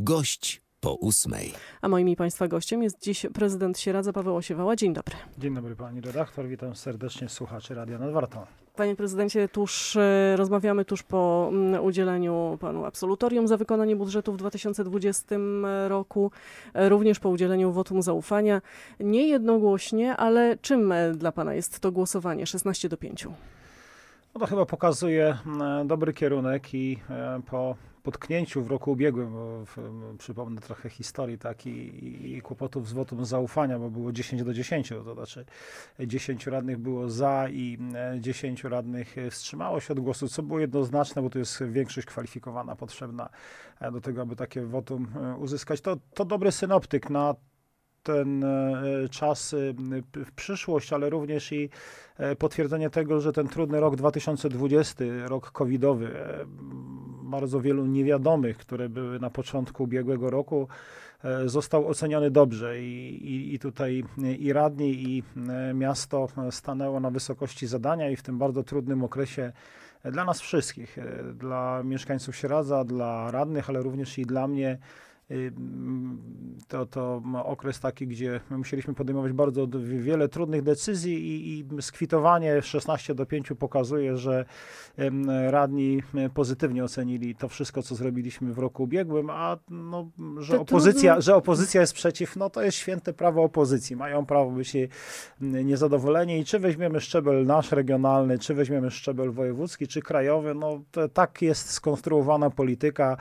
Gość po 8. A moim i Państwa gościem jest dziś prezydent Sieradza Paweł Osiewała. Dzień dobry. Dzień dobry pani redaktor, witam serdecznie słuchaczy Radia nad Wartą. Panie prezydencie, rozmawiamy tuż po udzieleniu panu absolutorium za wykonanie budżetu w 2020 roku, również po udzieleniu wotum zaufania. Nie jednogłośnie, ale czym dla pana jest to głosowanie 16-5? No to chyba pokazuje dobry kierunek i po potknięciu w roku ubiegłym, bo przypomnę trochę historii i kłopotów z wotum zaufania, bo było 10-10, to znaczy 10 radnych było za i 10 radnych wstrzymało się od głosu, co było jednoznaczne, bo to jest większość kwalifikowana potrzebna do tego, aby takie wotum uzyskać. To dobry synoptyk na ten czas w przyszłość, ale również i potwierdzenie tego, że ten trudny rok 2020, rok covidowy, bardzo wielu niewiadomych, które były na początku ubiegłego roku, został oceniony dobrze i tutaj i radni, i miasto stanęło na wysokości zadania i w tym bardzo trudnym okresie dla nas wszystkich, dla mieszkańców Sieradza, dla radnych, ale również i dla mnie, to okres taki, gdzie musieliśmy podejmować bardzo wiele trudnych decyzji i skwitowanie 16-5 pokazuje, że radni pozytywnie ocenili to wszystko, co zrobiliśmy w roku ubiegłym, a że opozycja jest przeciw, no to jest święte prawo opozycji. Mają prawo być niezadowoleni i czy weźmiemy szczebel nasz regionalny, czy weźmiemy szczebel wojewódzki, czy krajowy, no tak jest skonstruowana polityka,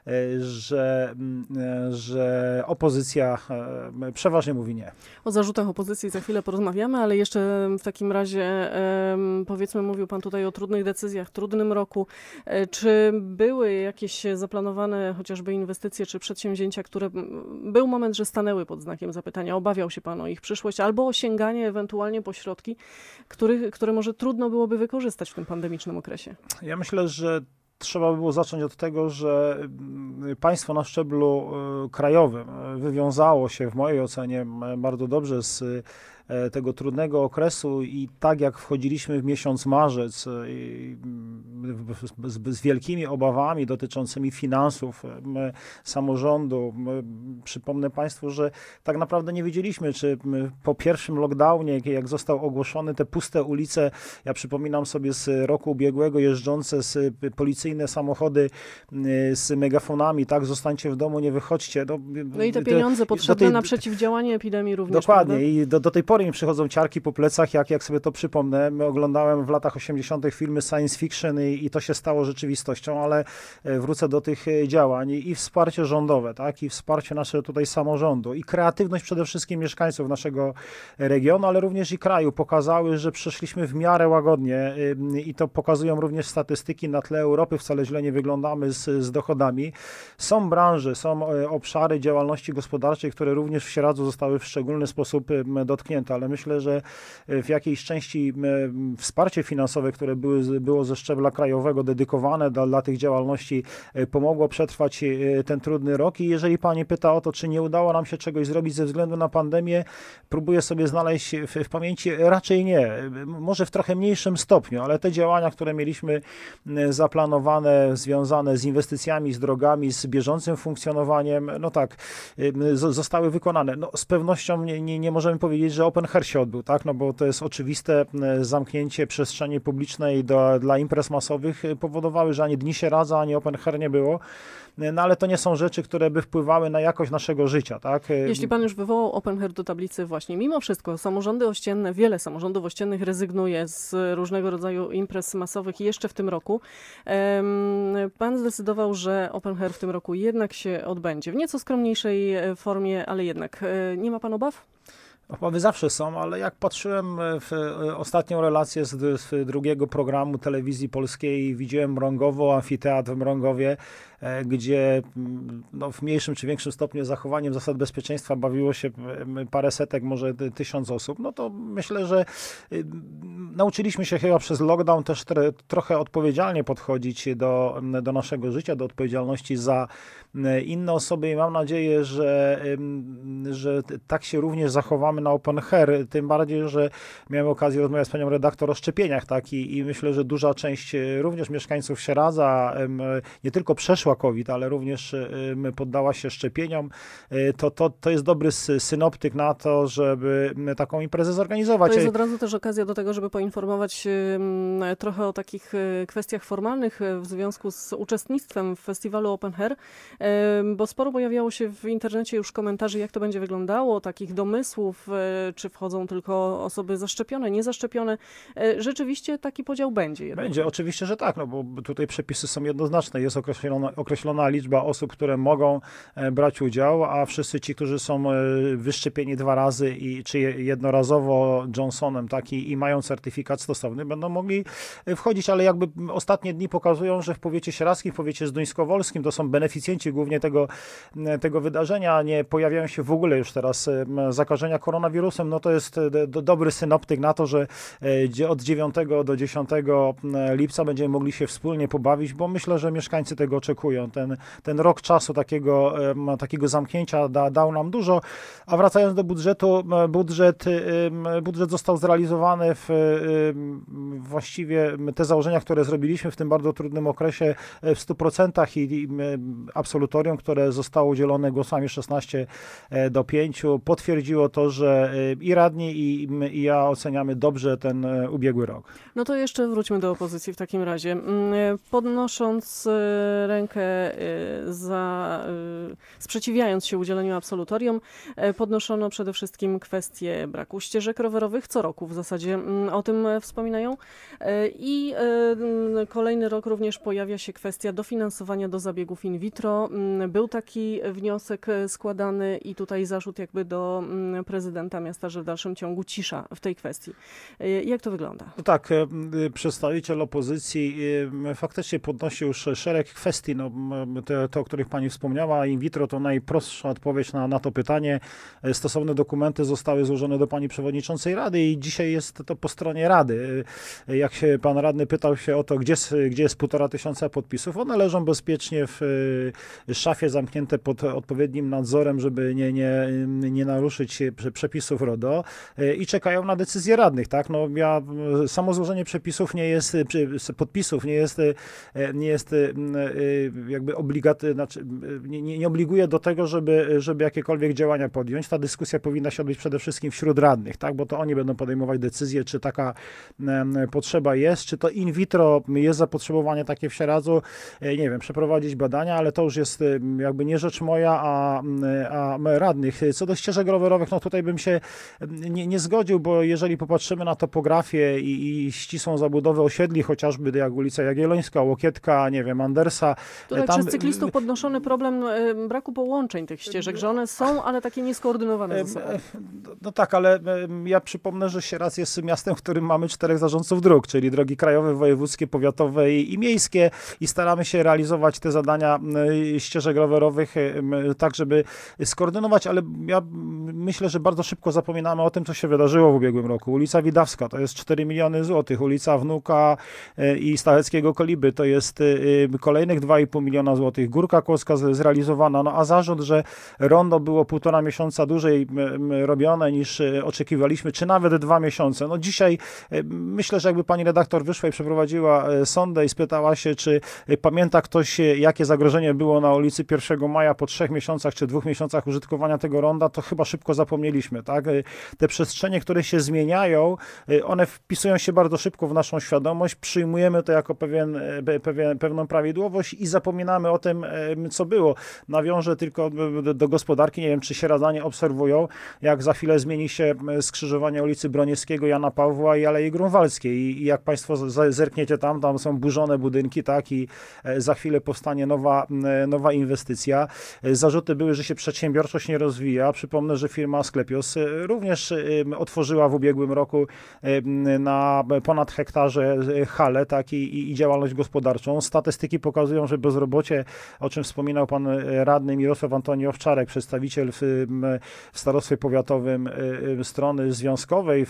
że opozycja przeważnie mówi nie. O zarzutach opozycji za chwilę porozmawiamy, ale jeszcze w takim razie powiedzmy, mówił pan tutaj o trudnych decyzjach, trudnym roku. Czy były jakieś zaplanowane chociażby inwestycje czy przedsięwzięcia, które był moment, że stanęły pod znakiem zapytania, obawiał się pan o ich przyszłość albo o sięganie ewentualnie po środki, które może trudno byłoby wykorzystać w tym pandemicznym okresie? Ja myślę, że trzeba by było zacząć od tego, że państwo na szczeblu krajowym wywiązało się w mojej ocenie bardzo dobrze z tego trudnego okresu i tak jak wchodziliśmy w miesiąc marzec z wielkimi obawami dotyczącymi finansów samorządu, przypomnę państwu, że tak naprawdę nie wiedzieliśmy, czy po pierwszym lockdownie, jak został ogłoszony, te puste ulice, ja przypominam sobie z roku ubiegłego jeżdżące policyjne samochody z megafonami, tak, zostańcie w domu, nie wychodźcie. No i te pieniądze potrzebne na przeciwdziałanie epidemii również. Dokładnie. Prawda? I do tej pory mi przychodzą ciarki po plecach, jak sobie to przypomnę. My oglądałem w latach 80. filmy science fiction i to się stało rzeczywistością, ale wrócę do tych działań i wsparcie rządowe, tak, i wsparcie naszego tutaj samorządu i kreatywność przede wszystkim mieszkańców naszego regionu, ale również i kraju pokazały, że przeszliśmy w miarę łagodnie i to pokazują również statystyki na tle Europy. Wcale źle nie wyglądamy z dochodami. Są branże, są obszary działalności gospodarczej, które również w Sieradzu zostały w szczególny sposób dotknięte, ale myślę, że w jakiejś części wsparcie finansowe, które było ze szczebla krajowego dedykowane dla tych działalności, pomogło przetrwać ten trudny rok i jeżeli pani pyta o to, czy nie udało nam się czegoś zrobić ze względu na pandemię, próbuję sobie znaleźć w pamięci, raczej nie. Może w trochę mniejszym stopniu, ale te działania, które mieliśmy zaplanowane, związane z inwestycjami, z drogami, z bieżącym funkcjonowaniem, no tak, zostały wykonane. No, z pewnością nie możemy powiedzieć, że open air się odbył, tak? No bo to jest oczywiste, zamknięcie przestrzeni publicznej dla imprez masowych powodowały, że ani Dni Sieradza, ani open air nie było. No ale to nie są rzeczy, które by wpływały na jakość naszego życia, tak? Jeśli pan już wywołał open air do tablicy właśnie, mimo wszystko samorządy ościenne, wiele samorządów ościennych rezygnuje z różnego rodzaju imprez masowych i jeszcze w tym roku. Pan zdecydował, że open air w tym roku jednak się odbędzie. W nieco skromniejszej formie, ale jednak. Nie ma pan obaw? Obawy zawsze są, ale jak patrzyłem w ostatnią relację z drugiego programu telewizji polskiej, widziałem Mrągowo, amfiteatr w Mrągowie, gdzie w mniejszym czy większym stopniu zachowaniem zasad bezpieczeństwa bawiło się parę setek, może 1000 osób, no to myślę, że nauczyliśmy się chyba przez lockdown też trochę odpowiedzialnie podchodzić do naszego życia, do odpowiedzialności za inne osoby i mam nadzieję, że tak się również zachowamy na open air, tym bardziej, że miałem okazję rozmawiać z panią redaktor o szczepieniach, tak, i myślę, że duża część również mieszkańców Sieradza nie tylko przeszła przeszła COVID, ale również poddała się szczepieniom, to jest dobry synoptyk na to, żeby taką imprezę zorganizować. To jest od razu też okazja do tego, żeby poinformować trochę o takich kwestiach formalnych w związku z uczestnictwem w festiwalu Open Air, bo sporo pojawiało się w internecie już komentarzy, jak to będzie wyglądało, takich domysłów, czy wchodzą tylko osoby zaszczepione, niezaszczepione. Rzeczywiście taki podział będzie. Jednak. Będzie, oczywiście, że tak, no bo tutaj przepisy są jednoznaczne. Jest określona liczba osób, które mogą brać udział, a wszyscy ci, którzy są wyszczepieni 2 razy czy jednorazowo Johnsonem, i mają certyfikat stosowny, będą mogli wchodzić, ale jakby ostatnie dni pokazują, że w powiecie sieradzkim, w powiecie zduńskowolskim to są beneficjenci głównie tego wydarzenia, nie pojawiają się w ogóle już teraz zakażenia koronawirusem, no to jest dobry synoptyk na to, że od 9 do 10 lipca będziemy mogli się wspólnie pobawić, bo myślę, że mieszkańcy tego oczekują. Ten rok czasu takiego zamknięcia dał nam dużo, a wracając do budżetu, budżet został zrealizowany właściwie te założenia, które zrobiliśmy w tym bardzo trudnym okresie w 100% i absolutorium, które zostało udzielone głosami 16-5, potwierdziło to, że i radni, i ja oceniamy dobrze ten ubiegły rok. No to jeszcze wróćmy do opozycji w takim razie. Podnosząc rękę sprzeciwiając się udzieleniu absolutorium, podnoszono przede wszystkim kwestię braku ścieżek rowerowych. Co roku w zasadzie o tym wspominają. I kolejny rok również pojawia się kwestia dofinansowania do zabiegów in vitro. Był taki wniosek składany i tutaj zarzut jakby do prezydenta miasta, że w dalszym ciągu cisza w tej kwestii. Jak to wygląda? No tak, przedstawiciel opozycji faktycznie podnosi już szereg kwestii, te, o których pani wspomniała. In vitro to najprostsza odpowiedź na to pytanie. Stosowne dokumenty zostały złożone do pani przewodniczącej Rady i dzisiaj jest to po stronie Rady. Jak się pan radny pytał się o to, gdzie jest 1500 podpisów, one leżą bezpiecznie w szafie zamknięte pod odpowiednim nadzorem, żeby nie naruszyć przepisów RODO i czekają na decyzję radnych, tak? Samo złożenie podpisów nie jest jakby nie obliguje do tego, żeby jakiekolwiek działania podjąć. Ta dyskusja powinna się odbyć przede wszystkim wśród radnych, tak? Bo to oni będą podejmować decyzję, czy taka potrzeba jest, czy to in vitro jest zapotrzebowanie takie w Sieradzu, nie wiem, przeprowadzić badania, ale to już jest jakby nie rzecz moja, a radnych. Co do ścieżek rowerowych, tutaj bym się nie zgodził, bo jeżeli popatrzymy na topografię i ścisłą zabudowę osiedli, chociażby jak ulica Jagiellońska, Łokietka, nie wiem, Andersa. Tutaj przez cyklistów podnoszony problem braku połączeń tych ścieżek, że one są, ale takie nieskoordynowane ze sobą. No tak, ale ja przypomnę, że Sieradz jest miastem, w którym mamy 4 zarządców dróg, czyli drogi krajowe, wojewódzkie, powiatowe i miejskie i staramy się realizować te zadania ścieżek rowerowych tak, żeby skoordynować, ale ja myślę, że bardzo szybko zapominamy o tym, co się wydarzyło w ubiegłym roku. Ulica Widawska to jest 4 miliony złotych, ulica Wnuka i Stacheckiego Koliby to jest kolejnych 2,5 miliona złotych. Górka Kłodzka zrealizowana, a zarzut, że rondo było 1,5 miesiąca dłużej robione niż oczekiwaliśmy, czy nawet 2 miesiące. Dzisiaj myślę, że jakby pani redaktor wyszła i przeprowadziła sondę i spytała się, czy pamięta ktoś, jakie zagrożenie było na ulicy 1 Maja po 3 miesiącach czy 2 miesiącach użytkowania tego ronda, to chyba szybko zapomnieliśmy, tak? Te przestrzenie, które się zmieniają, one wpisują się bardzo szybko w naszą świadomość, przyjmujemy to jako pewną prawidłowość i zapominamy o tym, co było. Nawiążę tylko do gospodarki, nie wiem, czy sieradzanie obserwują, jak za chwilę zmieni się skrzyżowanie ulicy Broniewskiego, Jana Pawła i Alei Grunwaldzkiej i jak państwo zerkniecie tam są burzone budynki, tak, i za chwilę powstanie nowa inwestycja. Zarzuty były, że się przedsiębiorczość nie rozwija. Przypomnę, że firma Sklepios również otworzyła w ubiegłym roku na ponad hektarze halę, tak, i działalność gospodarczą. Statystyki pokazują, że bezrobocie, o czym wspominał pan radny Mirosław Antoni Owczarek, przedstawiciel w starostwie powiatowym strony związkowej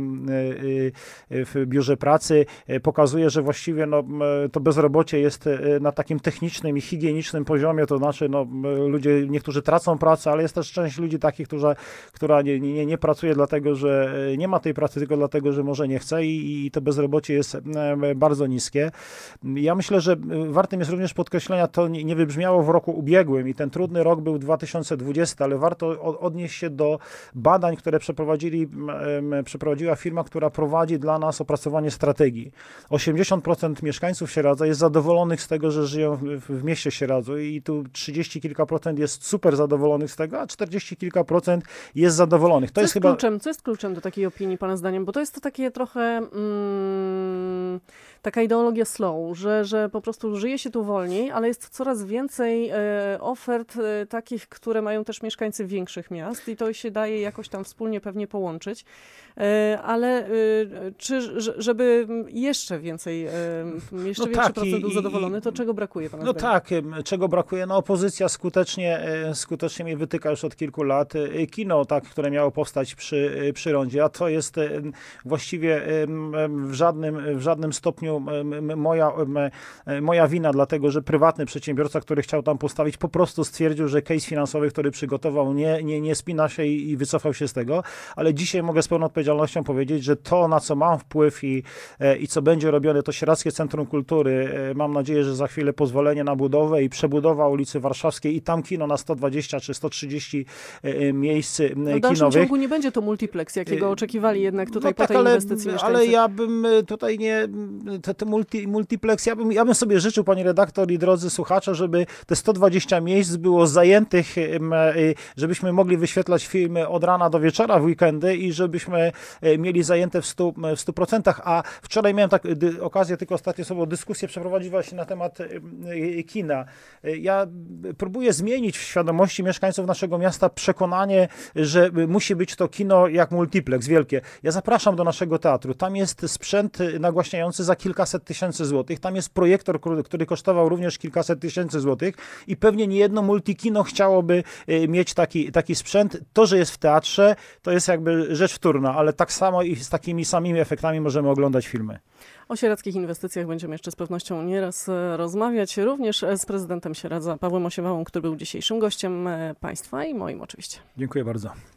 w biurze pracy, pokazuje, że właściwie to bezrobocie jest na takim technicznym i higienicznym poziomie, to znaczy ludzie, niektórzy tracą pracę, ale jest też część ludzi takich, która nie pracuje dlatego, że nie ma tej pracy, tylko dlatego, że może nie chce i to bezrobocie jest bardzo niskie. Ja myślę, że wartym jest również podkreślić, podkreślenia, to nie wybrzmiało w roku ubiegłym i ten trudny rok był 2020, ale warto odnieść się do badań, które przeprowadziła firma, która prowadzi dla nas opracowanie strategii. 80% mieszkańców Sieradza jest zadowolonych z tego, że żyją w mieście Sieradzu i tu 30 kilka procent jest super zadowolonych z tego, a 40 kilka procent jest zadowolonych. Co jest kluczem do takiej opinii, pana zdaniem? Bo to jest to takie trochę taka ideologia slow, że po prostu żyje się tu wolniej, ale jest coraz więcej ofert takich, które mają też mieszkańcy większych miast i to się daje jakoś tam wspólnie pewnie połączyć. Ale żeby jeszcze więcej, jeszcze większy procent był zadowolony, to czego brakuje, pana zdaniem? Tak, czego brakuje? Opozycja skutecznie mnie wytyka już od kilku lat. Kino, które miało powstać przy rondzie, a to jest właściwie w żadnym stopniu moja wina, dlatego że prywatny przedsiębiorca, który chciał tam postawić, po prostu stwierdził, że case finansowy, który przygotował, nie spina się i wycofał się z tego, ale dzisiaj mogę z pełną odpowiedzialnością powiedzieć, że to, na co mam wpływ i co będzie robione, to Sieradzkie Centrum Kultury. Mam nadzieję, że za chwilę pozwolenie na budowę i przebudowa ulicy Warszawskiej i tam kino na 120 czy 130 miejsc kinowych. W dalszym ciągu nie będzie to multiplex, jakiego oczekiwali jednak tutaj po tej inwestycji mieszkańcy. Ale ja bym tutaj multiplex, ja bym sobie życzył, pani redaktor i drodzy słuchacze, żeby te 120 miejsc było zajętych, żebyśmy mogli wyświetlać filmy od rana do wieczora w weekendy i żebyśmy mieli zajęte w 100%. A wczoraj miałem okazję, tylko ostatnio sobie dyskusję przeprowadzić właśnie na temat kina. Ja próbuję zmienić w świadomości mieszkańców naszego miasta przekonanie, że musi być to kino jak multiplex wielkie. Ja zapraszam do naszego teatru. Tam jest sprzęt nagłaśniający za kilkaset tysięcy złotych. Tam jest projektor, który kosztował również kilkaset tysięcy złotych i pewnie niejedno multikino chciałoby mieć taki sprzęt. To, że jest w teatrze, to jest jakby rzecz wtórna, ale tak samo i z takimi samymi efektami możemy oglądać filmy. O sieradzkich inwestycjach będziemy jeszcze z pewnością nieraz rozmawiać, również z prezydentem Sieradza, Pawłem Osiewałą, który był dzisiejszym gościem państwa i moim oczywiście. Dziękuję bardzo.